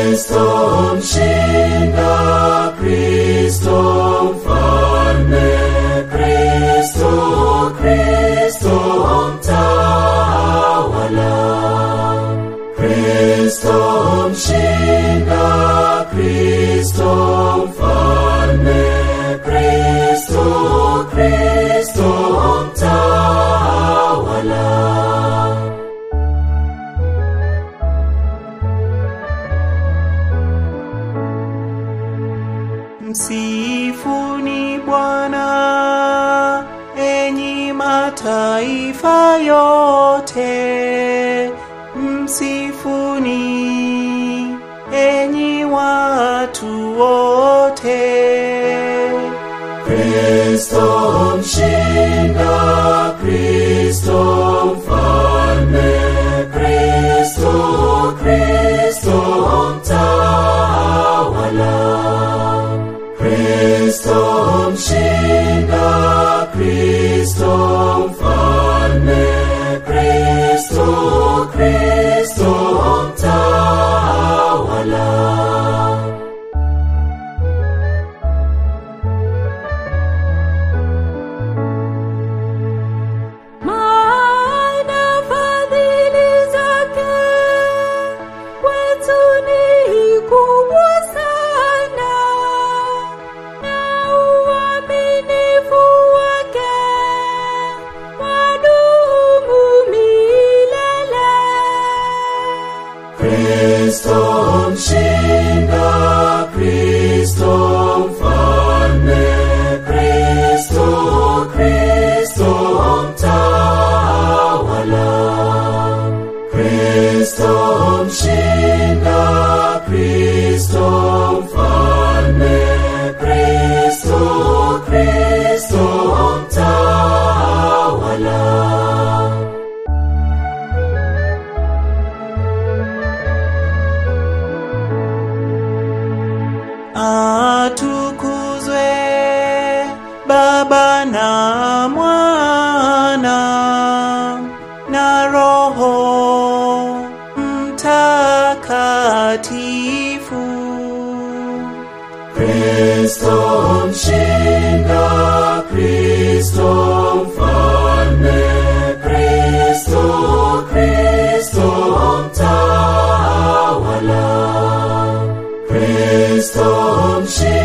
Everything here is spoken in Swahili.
Kristo mshinda, Kristo mfalme, Kristo mtawala. Kristo mshinda, Kristo mfalme, Kristo mtawala. Msifuni Bwana, enyi mataifa yote. Msifuni, enyi watu wote. Kristo mshinda, Kristo mfalme, Kristo mtawala. Kristo mshinda, Kristo mfalme, Kristo mtawala. Maana fadhili zake kwetu ni kubwa sana, na uaminifu wake wadumu milele. Kristo mshinda, Kristo mfalme, Kristo mtawala. Kristo mshinda, Kristo mfalme, Kristo mtawala. Atukuzwe Baba na Mwana na Roho Mtakatifu. Kristo mshinda, Kristo mfalme, Kristo mtawala. Kristo mshinda,